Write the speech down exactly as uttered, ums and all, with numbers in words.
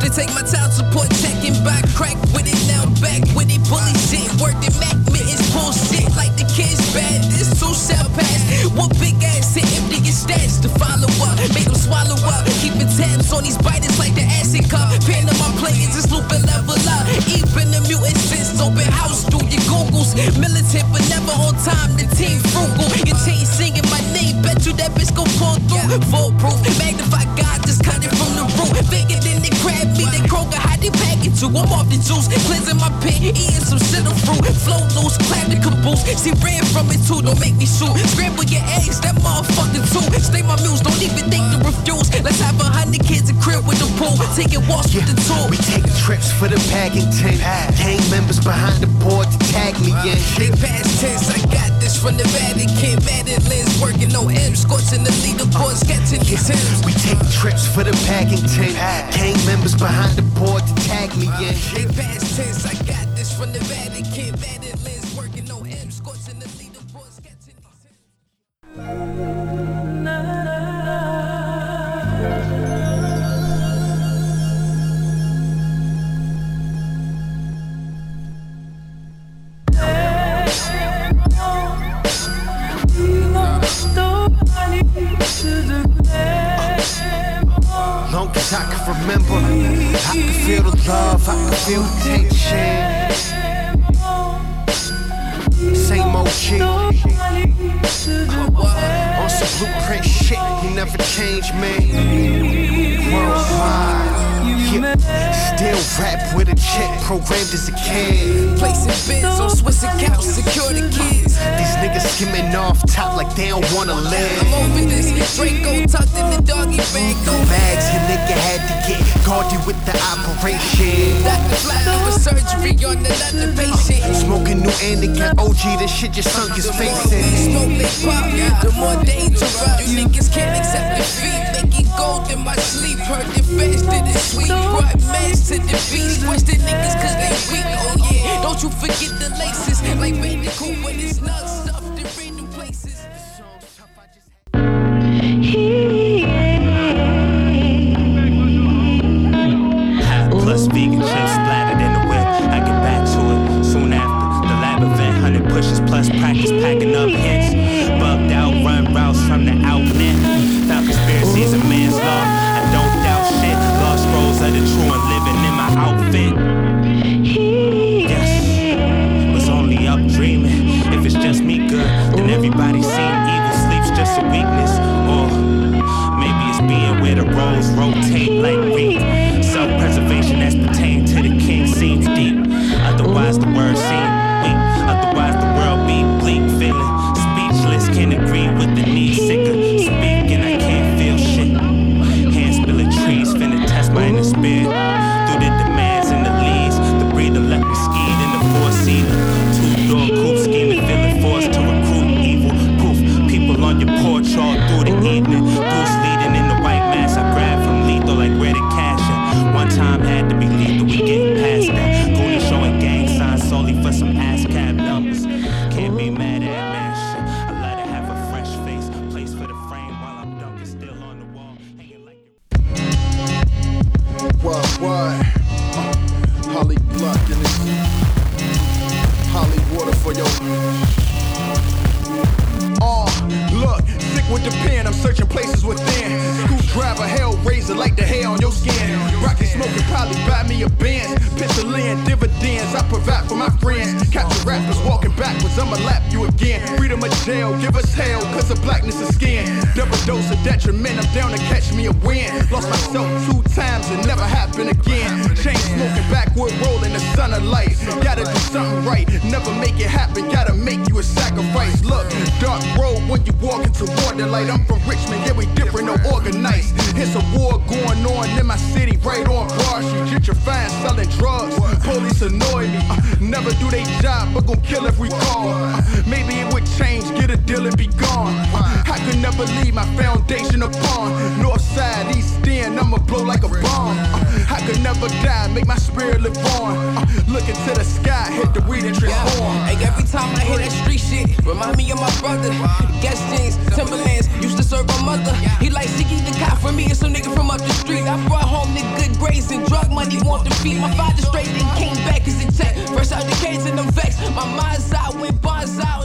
They take my child support check and buy crack with it. Now back with it, bully shit. Word to Mac mittens, bullshit like the kids bad. This too shall pass. What big ass hit empty your stash to follow up. Make them swallow up. Keeping tabs on these biters like the acid cup. Paying them my players, just looping level up. Even the mutant sits open house through your Googles. Militant but never on time. The team frugal. Your team singing my name. Bet you that bitch gon' pull through. Foolproof. Magnify God, just cut it from the root. Bigger than they grab me. They Kroger, how they pack it to? I'm off the juice. Cleansing my pit. Eating some shit of fruit. Flow loose. Clap the caboose. She ran from it too. Don't make me shoot. Scramble your eggs. That motherfucker too. Stay my muse. Don't even think to refuse. Let's have a hundred kids in crib with the pool. Taking walks yeah. with the tool. We take trips for the Paddington. Gang members behind the board to tag me in. They past tense. I got this from the Vatican. Madeline's working no M. Scorching the leaderboard. Sketching the yeah. Sims. We take trips for the Paddington. Gang members behind the board to tag me in. They past tense. I got this from the Vatican. Madeline's working no M. Scorching the leaderboard. Sketching the Sims. Long as I can remember, I can feel the love, I can feel the tension. Same O G. On some blueprint shit, you never change, man. Worldwide. Yeah. Still rap with a check, programmed as a kid. Placing bids on Swiss accounts, secure the kids. These niggas skimming off top like they don't wanna live. I'm over this. Draco tucked in the doggy bag. No bags, your nigga had to get gaudy with the operation. Doctor flat over surgery on another patient. Smoking new indica, O G, this shit just sunk his face in. Smoke they pop, the more dangerous. You niggas can't accept defeat. Making gold in my sleep. Heard it fast to the sweet. Brought mass to the beast. Question niggas cause they weak. Oh yeah, don't you forget the laces. Like Bandicoot when it's nuts stuffed in random places. Half plus vegan chips splattered in the whip. I get back to it soon after the lab event. Hundred pushes plus practice packing up hits. Bugged out, run routes from the outnet. Found conspiracies and manslaughter. I don't doubt shit. Lost scrolls of the true and living in my outfit. Yes, was only up dreaming. If it's just me good, then everybody seen evil sleeps just a weakness. Or maybe it's being where the roles rotate like reed. Self-preservation as pertained to the king seems deep. Otherwise the words seem weak. Otherwise the world be bleak. Feeling speechless, can't agree with the need. Sick of speaking, I can't feel shit. Hands spilling trees, finna test my inner spirit. Through the demands and the leads, the breather let me skied in the four-seater. Two-door coupe scheming, feeling forced to recruit evil proof. People on your porch all through the evening. Goose leading in the white mask, I grab from lethal like where the cash at. One time had to be lethal, we getting past that. Goonie showing gang signs solely for some ASCAP numbers. Can't be mad at man shit. I let it have a fresh face, place for the frame while I'm dunking still on the wall. Hanging like What, what? Uh, Holly Block in this. Holly water for your. Oh, look, sick with the pen, I'm searching places within. Screwdriver, hellraiser, like the hair on your skin. Rocky smoking, probably buy me a Benz. Pistol in, dividends, I provide for my friends. Capture rappers walking backwards, I'ma lap you again. Freedom of jail, give us hell, cause of blackness of skin. Double dose of detriment, I'm down to catch me a win. Lost myself two times, it never happened again. Chain smoking, backwood rolling, the sun of light. Gotta do something right, never make it happen, gotta make you a sacrifice. Look, dark road when you walk into Waterlight. I'm from Richmond, yeah, we different, no organized. It's a war going on in my city, right on Broad Street. Gentrifying, selling drugs. Police annoy me. Uh, never do they job, but gon' kill if we call. Uh, maybe it would change, get a deal and be gone. Uh, I could never leave my foundation upon. North side, east end, I'ma blow like a bomb. Uh, I could never die, make my spirit live on. Uh, look into the sky, hit the weed and transform. Yeah. Hey, every time I hear that street shit, remind me of my brother. Guess jeans, Timberlands, used to serve my mother. He like Ziggy the cop for me, it's some nigga from up the street. I brought home the good grades and drug money, want to feed my father straight, then came back as a tech. Fresh out the cage and I'm vexed. My mind's out, went bonds out.